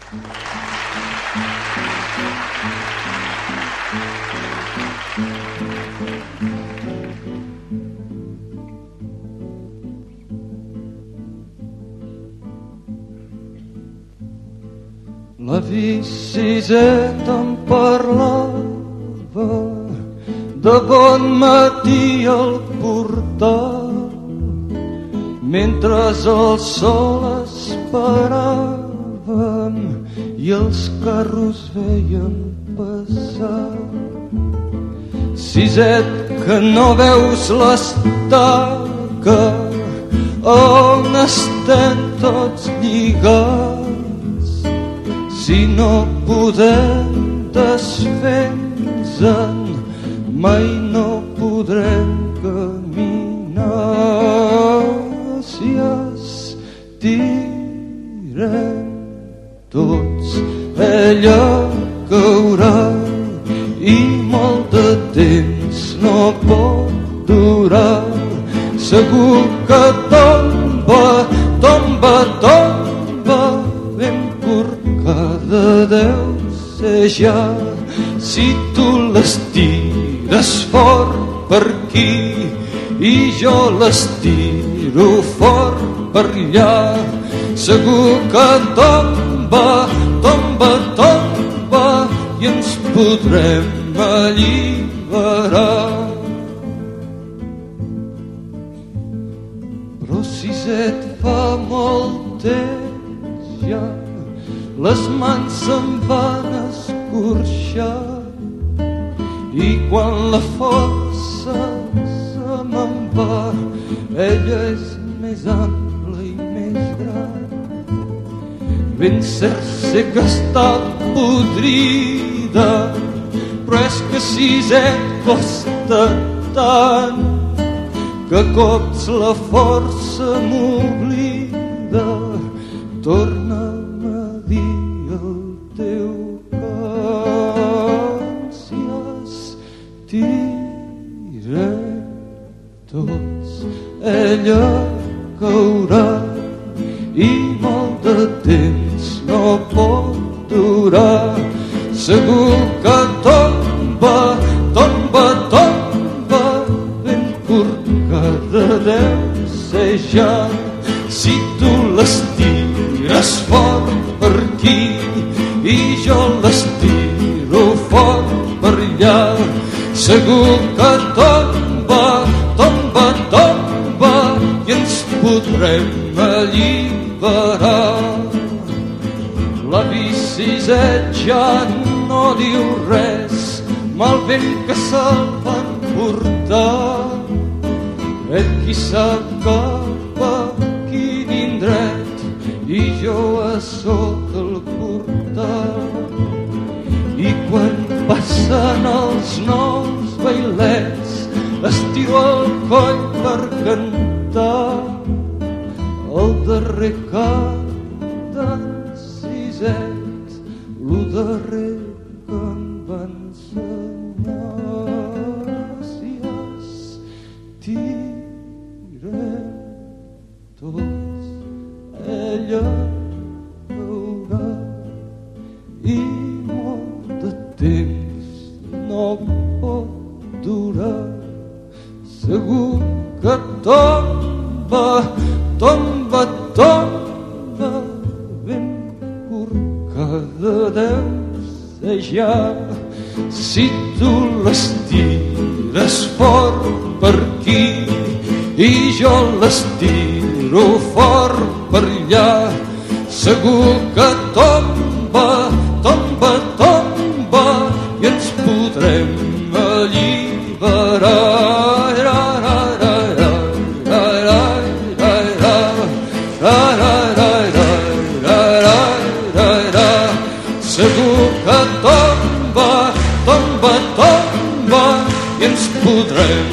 La biciseta em parlava de bon matí al portal, mentre el sol esperàvem i els carros veiem passar. Siset, que no veus l'estaca on estem tots lligats, si no podem desfer-nos-en mai no podrem caminar. Si estirem tots ella caurà i molt de temps no pot durar. Segur que tomba, tomba, tomba, ben corcada deu ser ja. Si tu l'estires fort per aquí i jo l'estiro fort per allà, segur que tomba, tomba, tomba i ens podrem alliberar. Però Siset, fa molt temps ja les mans se'm van escorxar i quan la força se me'n va, ella és més ampla i més gran. Ben cert sé que està podrida, però és que Siset costa tant que cops la força m'oblida. Torna'm a dir el teu cant. Si estirem tots ella caurà i molt de temps no pot durar. Segur que tomba, tomba, tomba, ben corcada deu ser ja. Si tu l'estires fort per aquí i jo l'estiro fort per allà, segur que tomba, tomba, tomba i ens podrem alliberar. La Siset ja no diu res, mal vent que se'l van portar. Ell qui sap cap a quin indret i jo a sota el portal. I quan passen els nous bailets estiro el coll per cantar el darrer cant d'en Siset, lo darrer que em va ensenyar. Si estirem tots ella caurà i molt de temps no pot durar. Segur que tomba, tomba, tomba, ben corcada deu ser ja. Si tu l'estires fort per aquí i jo l'estiro fort per allà, segur que tomba, tomba, tomba i ens podrem alliberar. Segur que tomba, tomba, tomba i ens podrem